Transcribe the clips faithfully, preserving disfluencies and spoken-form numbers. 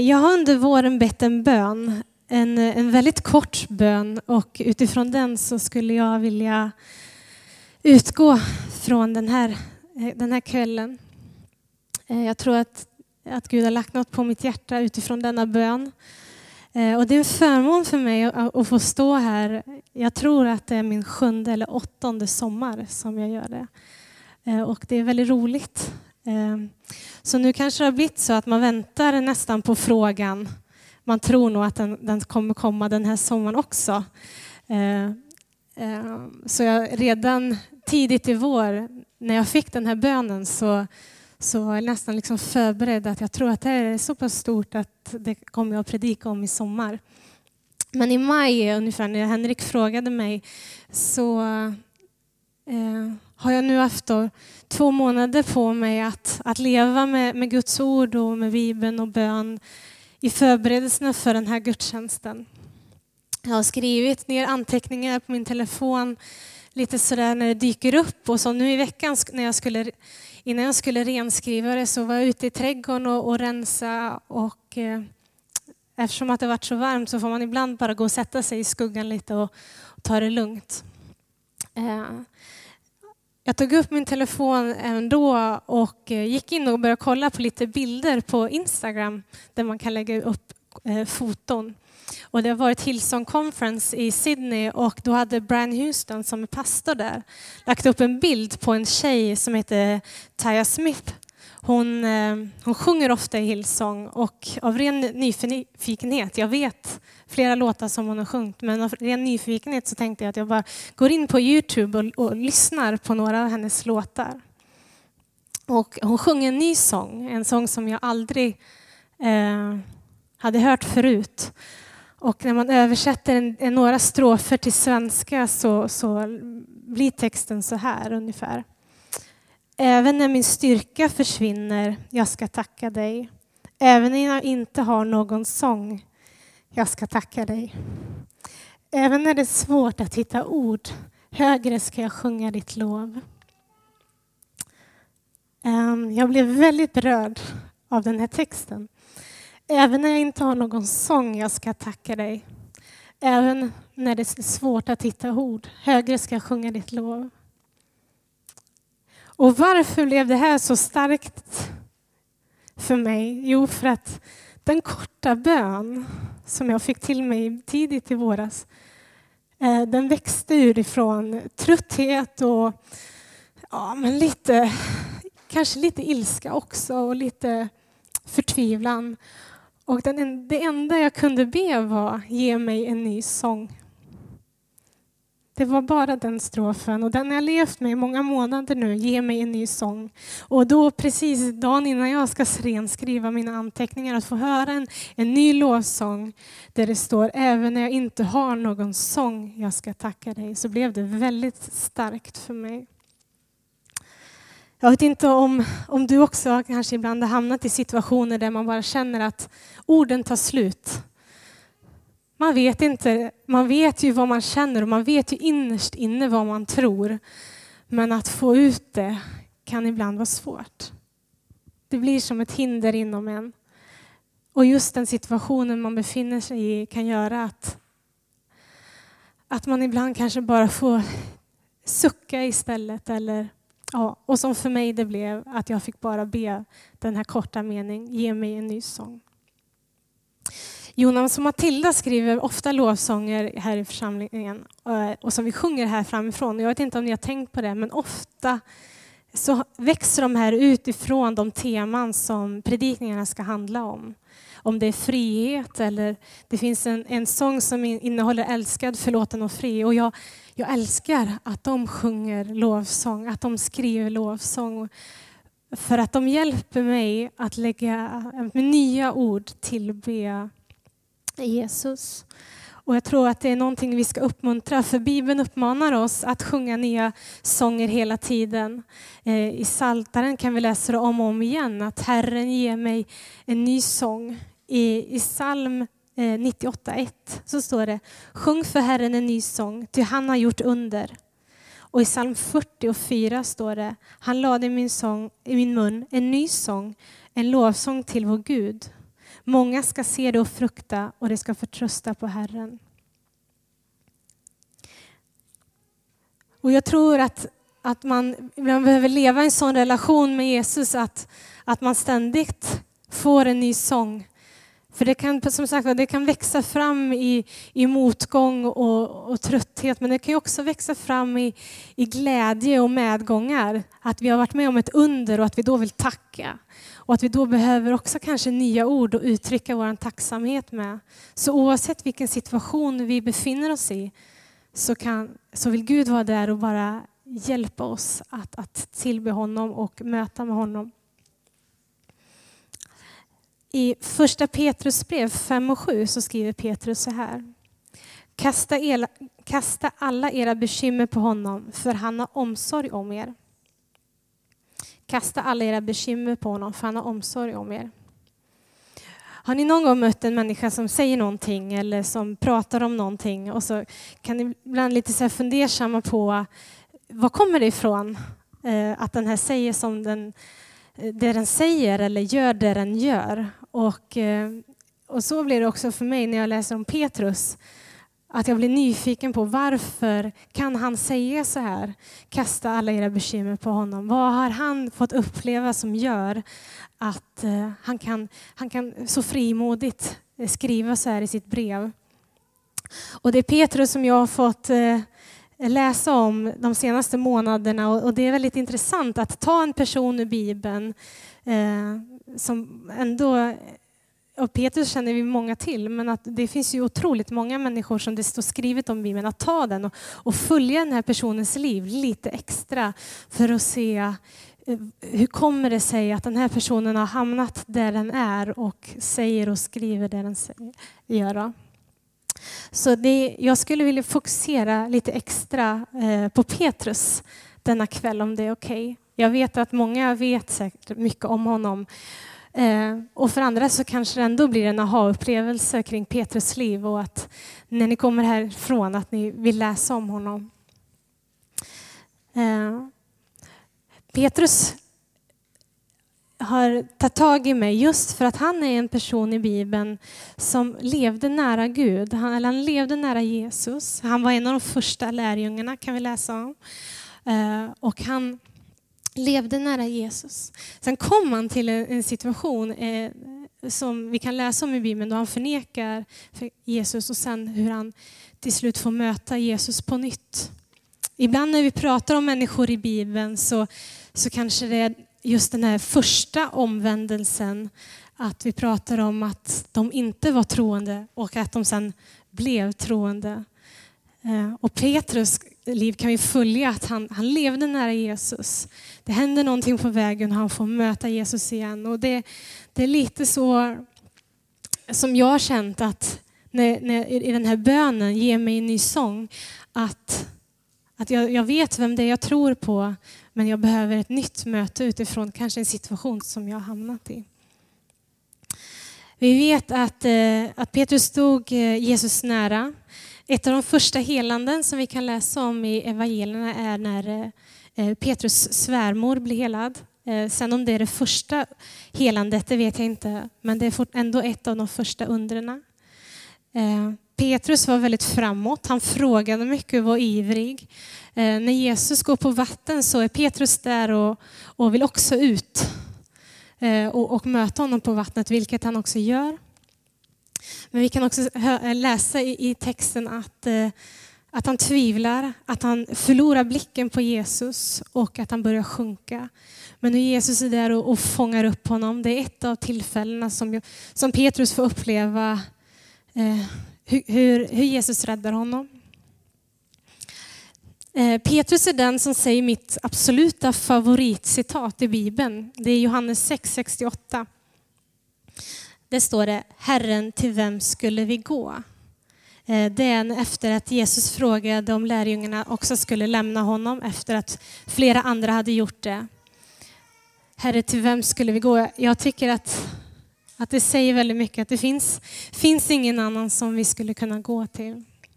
Jag har under våren bett en bön, en, en väldigt kort bön, och utifrån den så skulle jag vilja utgå från den här, den här kvällen. Jag tror att, att Gud har lagt något på mitt hjärta utifrån denna bön. Och det är en förmån för mig att, att få stå här. Jag tror att det är min sjunde eller åttonde sommar som jag gör det. Och det är väldigt roligt. Så nu kanske det har blivit så att man väntar nästan på frågan. Man tror nog att den, den kommer komma den här sommaren också. Så jag redan tidigt i vår, när jag fick den här bönen, så, så var jag nästan liksom förberedd att jag tror att det är så pass stort att det kommer jag att predika om i sommar. Men i maj ungefär när Henrik frågade mig så eh, har jag nu haft då två månader på mig att, att leva med, med Guds ord och med Bibeln och bön i förberedelserna för den här gudstjänsten. Jag har skrivit ner anteckningar på min telefon lite sådär när det dyker upp, och så nu i veckan när jag skulle, innan jag skulle renskriva det så var jag ute i trädgården och, och rensa, och eh, eftersom att det varit så varmt så får man ibland bara gå och sätta sig i skuggan lite och, och ta det lugnt. Eh, Jag tog upp min telefon ändå och gick in och började kolla på lite bilder på Instagram där man kan lägga upp eh, foton. Och det har varit Hillsong Conference i Sydney, och då hade Brian Houston som är pastor där lagt upp en bild på en tjej som heter Taya Smith. Hon, eh, hon sjunger ofta i Hillsong, och av ren nyfikenhet, jag vet flera låtar som hon har sjungit, men av ren nyfikenhet så tänkte jag att jag bara går in på YouTube och, och lyssnar på några av hennes låtar. Och hon sjunger en ny sång, en sång som jag aldrig eh, hade hört förut. Och när man översätter en, en några strofer till svenska så, så blir texten så här ungefär. Även när min styrka försvinner, jag ska tacka dig. Även när jag inte har någon sång, jag ska tacka dig. Även när det är svårt att hitta ord, högre ska jag sjunga ditt lov. Jag blev väldigt berörd av den här texten. Även när jag inte har någon sång, jag ska tacka dig. Även när det är svårt att hitta ord, högre ska jag sjunga ditt lov. Och varför blev det här så starkt för mig? Jo, för att den korta bön som jag fick till mig tidigt i våras, den växte ur ifrån trötthet och ja, men lite, kanske lite ilska också och lite förtvivlan. Och den, det enda jag kunde be var, ge mig en ny sång. Det var bara den strofen, och den har jag levt med i många månader nu. Ge mig en ny sång. Och då precis dagen innan jag ska renskriva mina anteckningar, att få höra en, en ny lovsång där det står, även när jag inte har någon sång, jag ska tacka dig, så blev det väldigt starkt för mig. Jag vet inte om, om du också kanske ibland har hamnat i situationer där man bara känner att orden tar slut. Man vet inte, man vet ju vad man känner och man vet ju innerst inne vad man tror. Men att få ut det kan ibland vara svårt. Det blir som ett hinder inom en. Och just den situationen man befinner sig i kan göra att, att man ibland kanske bara får sucka istället. Eller, ja, och som för mig det blev att jag fick bara be den här korta meningen, ge mig en ny sång. Jonas och Matilda skriver ofta lovsånger här i församlingen och som vi sjunger här framifrån. Jag vet inte om ni har tänkt på det, men ofta så växer de här utifrån de teman som predikningarna ska handla om. Om det är frihet, eller det finns en, en sång som innehåller älskad, förlåten och fri. Och jag, jag älskar att de sjunger lovsång, att de skriver lovsång. För att de hjälper mig att lägga med nya ord tillbe Jesus. Och jag tror att det är någonting vi ska uppmuntra, för Bibeln uppmanar oss att sjunga nya sånger hela tiden. Eh, I Psaltaren kan vi läsa det om och om igen, att Herren ger mig en ny sång. I, i psalm eh, nittioåtta ett så står det, sjung för Herren en ny sång, ty han har gjort under. Och i psalm fyrtiofyra står det, han lade i min, sång, i min mun en ny sång, en lovsång till vår Gud. Många ska se det och frukta och det ska förtrösta på Herren. Och jag tror att, att man, man behöver leva i en sån relation med Jesus att, att man ständigt får en ny sång. För det kan, som sagt, det kan växa fram i, i motgång och, och trötthet, men det kan ju också växa fram i, i glädje och medgångar. Att vi har varit med om ett under och att vi då vill tacka. Och att vi då behöver också kanske nya ord och uttrycka vår tacksamhet med. Så oavsett vilken situation vi befinner oss i så, kan, så vill Gud vara där och bara hjälpa oss att, att tillbe honom och möta med honom. I första Petrus brev fem och sju så skriver Petrus så här. Kasta, el, kasta alla era bekymmer på honom, för han har omsorg om er. Kasta alla era bekymmer på honom, för han har omsorg om er. Har ni någon gång mött en människa som säger någonting eller som pratar om någonting och så kan ni ibland lite så här fundersamma på var kommer det ifrån eh, att den här säger som den, det den säger eller gör det den gör. Och, eh, och så blir det också för mig när jag läser om Petrus. Att jag blir nyfiken på varför kan han säga så här? Kasta alla era bekymmer på honom. Vad har han fått uppleva som gör att eh, han, kan, han kan så frimodigt skriva så här i sitt brev? Och det är Petrus som jag har fått eh, läsa om de senaste månaderna. Och, och det är väldigt intressant att ta en person i Bibeln eh, som ändå... Och Petrus känner vi många till, men att det finns ju otroligt många människor som det står skrivet om Bibeln. Att ta den och, och följa den här personens liv lite extra för att se eh, hur kommer det sig att den här personen har hamnat där den är och säger och skriver det den säger, gör. Så det, jag skulle vilja fokusera lite extra eh, på Petrus denna kväll om det är okej. Okay. Jag vet att många vet säkert mycket om honom. Eh, och för andra så kanske det ändå blir en aha-upplevelse kring Petrus liv och att när ni kommer härifrån att ni vill läsa om honom. Eh, Petrus har tagit tag i mig just för att han är en person i Bibeln som levde nära Gud. Han, eller han levde nära Jesus. Han var en av de första lärjungarna kan vi läsa om. Eh, och han levde nära Jesus. Sen kom han till en, en situation eh, som vi kan läsa om i Bibeln då han förnekar för Jesus och sen hur han till slut får möta Jesus på nytt. Ibland när vi pratar om människor i Bibeln så, så kanske det är just den här första omvändelsen att vi pratar om att de inte var troende och att de sen blev troende. Eh, och Petrus liv kan vi följa att han, han levde nära Jesus. Det händer någonting på vägen och han får möta Jesus igen. Och det, det är lite så som jag har känt att när, när, i den här bönen, ge mig en ny sång, att, att jag, jag vet vem det är jag tror på, men jag behöver ett nytt möte utifrån kanske en situation som jag har hamnat i. Vi vet att, att Petrus stod Jesus nära. Ett av de första helanden som vi kan läsa om i evangelierna är när Petrus svärmor blir helad. Sen om det är det första helandet, det vet jag inte. Men det är ändå ett av de första undrena. Petrus var väldigt framåt. Han frågade mycket och var ivrig. När Jesus går på vatten så är Petrus där och, och vill också ut. Och, och möta honom på vattnet, vilket han också gör. Men vi kan också läsa i texten att, att han tvivlar, att han förlorar blicken på Jesus och att han börjar sjunka. Men nu Jesus är där och, och fångar upp honom. Det är ett av tillfällena som, som Petrus får uppleva eh, hur, hur Jesus räddar honom. Eh, Petrus är den som säger mitt absoluta favoritcitat i Bibeln. Det är Johannes sex sextioåtta. Det står det, Herren, till vem skulle vi gå? Det är efter att Jesus frågade om lärjungarna också skulle lämna honom efter att flera andra hade gjort det. Herre, till vem skulle vi gå? Jag tycker att, att det säger väldigt mycket att det finns, finns ingen annan som vi skulle kunna gå till.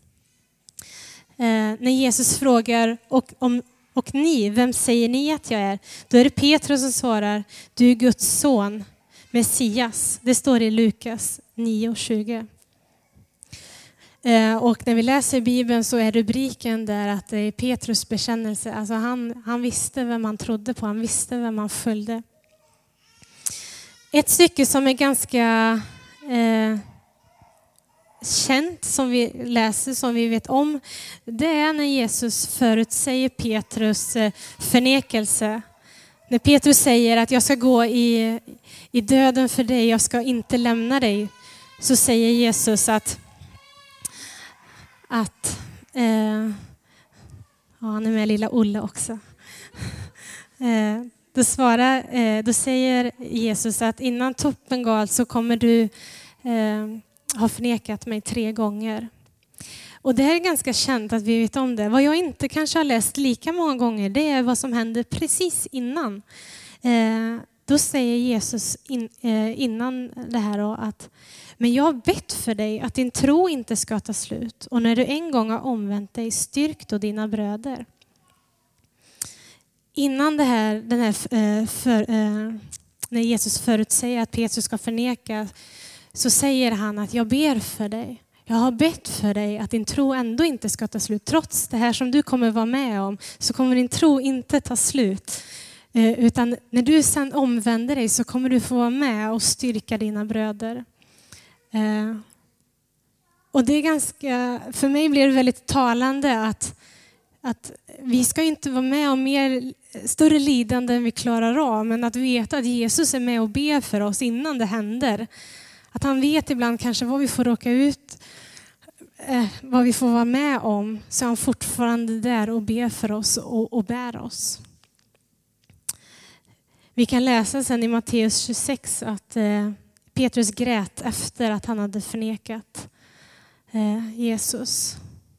Eh, när Jesus frågar och, om, och ni, vem säger ni att jag är? Då är det Petrus som svarar, du är Guds son. Messias. Det står i Lukas nio tjugo. Och när vi läser Bibeln så är rubriken där att det är Petrus bekännelse. Alltså han, han visste vem han trodde på, han visste vem han följde. Ett stycke som är ganska eh, känt, som vi läser, som vi vet om, det är när Jesus förutsäger Petrus eh, förnekelse. När Petrus säger att jag ska gå i, i döden för dig, jag ska inte lämna dig, så säger Jesus att att eh, ja, han är med lilla Olle också. Eh, då, svarar, eh, då säger Jesus att innan toppen gal så kommer du eh, ha förnekat mig tre gånger. Och det här är ganska känt att vi vet om det. Vad jag inte kanske har läst lika många gånger, det är vad som hände precis innan. Eh, då säger Jesus in, eh, innan det här då, att men jag har bett för dig att din tro inte ska ta slut. Och när du en gång har omvänt dig, styrk då dina bröder. Innan det här, den här för, eh, när Jesus förutsäger att Petrus ska förneka, så säger han att jag ber för dig. Jag har bett för dig att din tro ändå inte ska ta slut. Trots det här som du kommer vara med om så kommer din tro inte ta slut. Eh, utan när du sen omvänder dig så kommer du få vara med och styrka dina bröder. Eh, och det är ganska, för mig blir det väldigt talande att, att vi ska inte vara med om mer, större lidande än vi klarar av, men att veta att Jesus är med och ber för oss innan det händer. Att han vet ibland kanske vad vi får råka ut, eh, vad vi får vara med om, så är han fortfarande där och ber för oss och, och bär oss. Vi kan läsa sen i Matteus tjugosex att eh, Petrus grät efter att han hade förnekat eh, Jesus.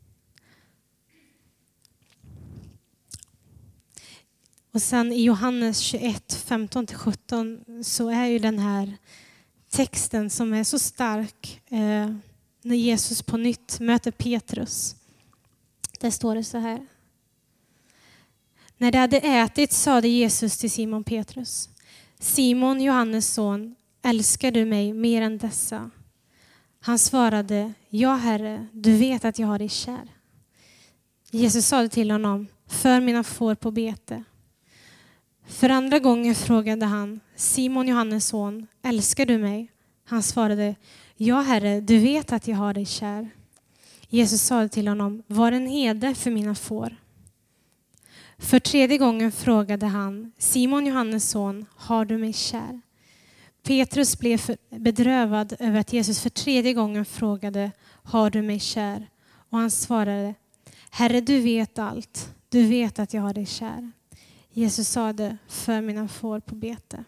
Och sen i Johannes tjugoett, femton till sjutton så är ju den här texten som är så stark eh, när Jesus på nytt möter Petrus. Där står det så här. När de hade ätit sade Jesus till Simon Petrus: Simon, Johannes son, älskar du mig mer än dessa? Han svarade: ja, Herre, du vet att jag har dig kär. Jesus sade till honom: för mina får på bete. För andra gången frågade han: Simon, Johannes son, älskar du mig? Han svarade: ja, Herre, du vet att jag har dig kär. Jesus sade till honom: var en herde för mina får. För tredje gången frågade han: Simon, Johannes son, har du mig kär? Petrus blev bedrövad över att Jesus för tredje gången frågade: har du mig kär? Och han svarade: Herre, du vet allt. Du vet att jag har dig kär. Jesus sade: för mina får på bete.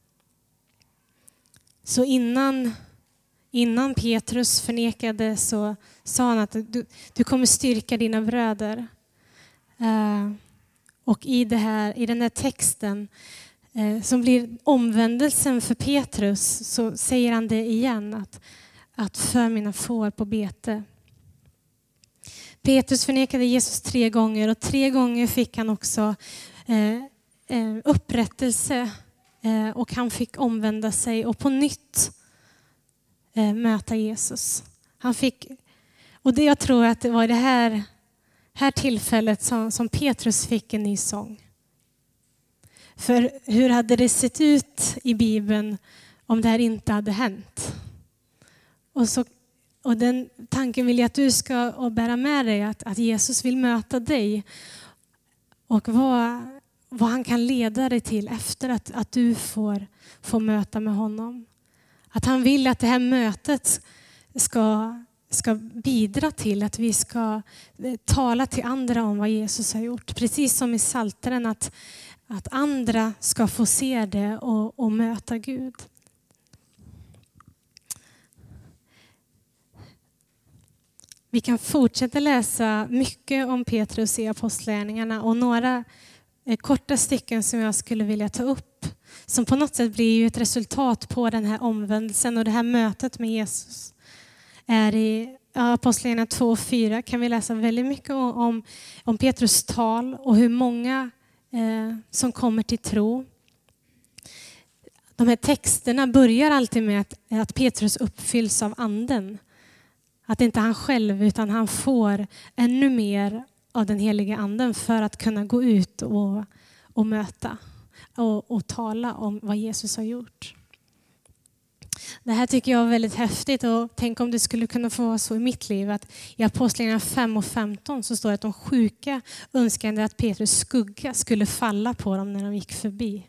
Så innan, innan Petrus förnekade så sa han att du, du kommer styrka dina bröder. Uh, och i, det här, i den här texten eh, som blir omvändelsen för Petrus, så säger han det igen, att, att för mina får på bete. Petrus förnekade Jesus tre gånger och tre gånger fick han också eh, eh, upprättelse eh, och han fick omvända sig och på nytt eh, möta Jesus. Han fick, och det jag tror att det var det här här tillfället som, som Petrus fick en ny sång. För hur hade det sett ut i Bibeln om det här inte hade hänt? Och, så, och den tanken vill jag att du ska och bära med dig, att, att Jesus vill möta dig och vad, vad han kan leda dig till efter att, att du får, får möta med honom. Att han vill att det här mötet ska ska bidra till att vi ska tala till andra om vad Jesus har gjort. Precis som i Psaltaren, att, att andra ska få se det och, och möta Gud. Vi kan fortsätta läsa mycket om Petrus i Apostlagärningarna och några korta stycken som jag skulle vilja ta upp, som på något sätt blir ju ett resultat på den här omvändelsen och det här mötet med Jesus. Är i Apostlagärningarna två och fyra kan vi läsa väldigt mycket om, om Petrus tal och hur många eh, som kommer till tro. de här texterna börjar alltid med att, att Petrus uppfylls av anden. Att inte han själv utan han får ännu mer av den heliga anden för att kunna gå ut och, och möta och, och tala om vad Jesus har gjort. Det här tycker jag är väldigt häftigt och tänk om det skulle kunna få vara så i mitt liv att i Apostlagärningarna fem och femton så står det att de sjuka önskade att Petrus skugga skulle falla på dem när de gick förbi.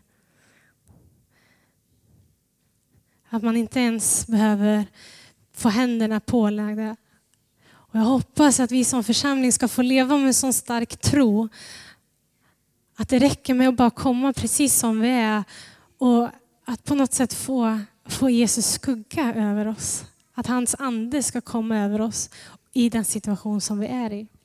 Att man inte ens behöver få händerna pålagda. Och jag hoppas att vi som församling ska få leva med en sån stark tro att det räcker med att bara komma precis som vi är och att på något sätt få, få Jesus skugga över oss. Att hans ande ska komma över oss i den situation som vi är i.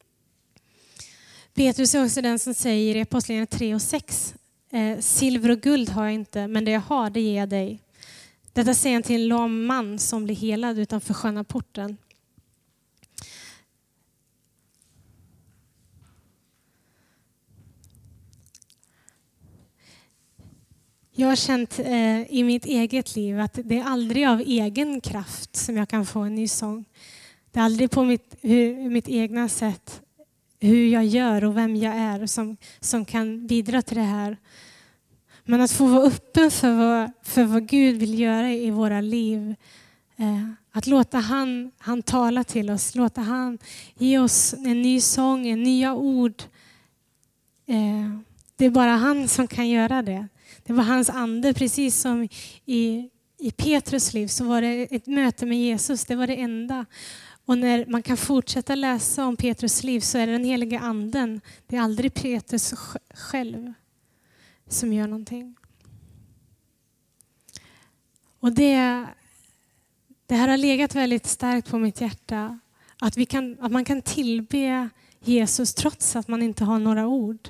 Petrus är också den som säger i Apostlagärningarna tre och sex eh, silver och guld har jag inte, men det jag har det ger jag dig. Detta säger han till en lam man som blir helad utanför sköna porten. Jag har känt eh, i mitt eget liv att det är aldrig av egen kraft som jag kan få en ny sång. Det är aldrig på mitt, hur, mitt egna sätt, hur jag gör och vem jag är som, som kan bidra till det här. Men att få vara öppen för vad, för vad Gud vill göra i våra liv. Eh, att låta han, han tala till oss. Låta han ge oss en ny sång, en nya ord. Eh, det är bara han som kan göra det. Det var hans ande, precis som i, i Petrus liv så var det ett möte med Jesus. Det var det enda. Och när man kan fortsätta läsa om Petrus liv så är det den heliga anden. Det är aldrig Petrus själv som gör någonting. Och det, det här har legat väldigt starkt på mitt hjärta. Att, vi kan, att man kan tillbe Jesus trots att man inte har några ord.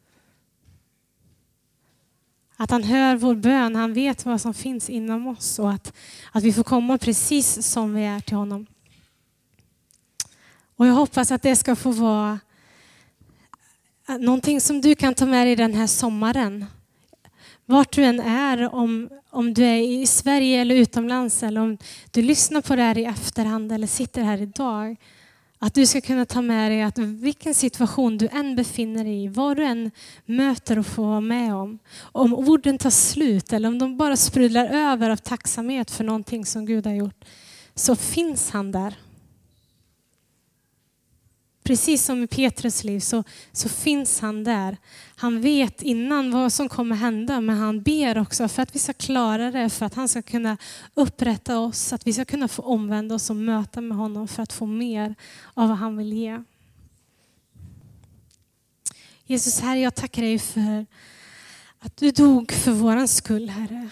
Att han hör vår bön, han vet vad som finns inom oss och att, att vi får komma precis som vi är till honom. Och jag hoppas att det ska få vara någonting som du kan ta med dig den här sommaren. Vart du än är, om, om du är i Sverige eller utomlands eller om du lyssnar på det här i efterhand eller sitter här idag. Att du ska kunna ta med dig att vilken situation du än befinner dig i, vad du än möter och får vara med om. Om orden tar slut eller om de bara sprudlar över av tacksamhet för någonting som Gud har gjort, så finns han där. Precis som i Petrus liv så, så finns han där. Han vet innan vad som kommer hända, men han ber också för att vi ska klara det, för att han ska kunna upprätta oss, att vi ska kunna få omvända oss och möta med honom för att få mer av vad han vill ge. Jesus, Herre, jag tackar dig för att du dog för våran skull, Herre.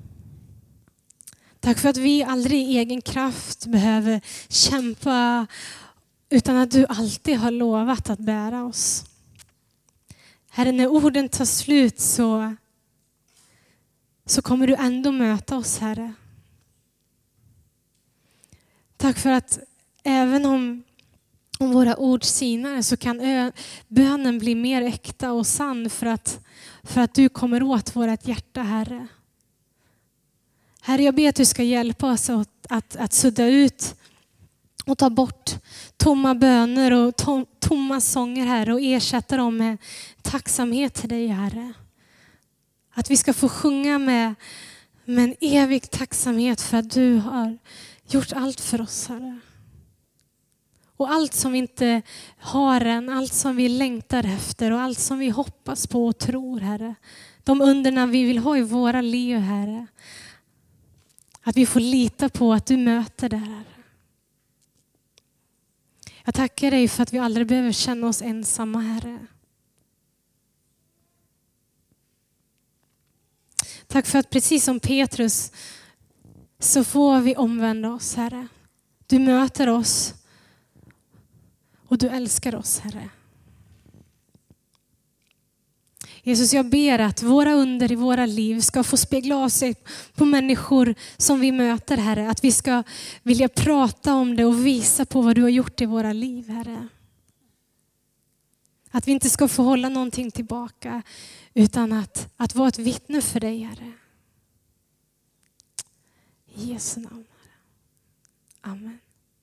Tack för att vi aldrig i egen kraft behöver kämpa, utan att du alltid har lovat att bära oss. Herre, när orden tar slut så, så kommer du ändå möta oss, Herre. Tack för att även om, om våra ord sinar så kan ö, bönen bli mer äkta och sann för att, för att du kommer åt vårt hjärta, Herre. Herre, jag ber att du ska hjälpa oss att, att, att sudda ut och ta bort tomma böner och tom, tomma sånger, Herre, och ersätta dem med tacksamhet till dig, Herre. Att vi ska få sjunga med, med en evig tacksamhet för att du har gjort allt för oss, Herre. Och allt som vi inte har än, allt som vi längtar efter och allt som vi hoppas på och tror, Herre. De underna vi vill ha i våra liv, Herre. Att vi får lita på att du möter det, Herre. Jag tackar dig för att vi aldrig behöver känna oss ensamma, Herre. Tack för att precis som Petrus så får vi omvända oss, Herre. Du möter oss och du älskar oss, Herre. Jesus, jag ber att våra under i våra liv ska få spegla av sig på människor som vi möter, Herre. Att vi ska vilja prata om det och visa på vad du har gjort i våra liv, Herre. Att vi inte ska få hålla någonting tillbaka utan att, att vara ett vittne för dig, Herre. I Jesu namn. Amen.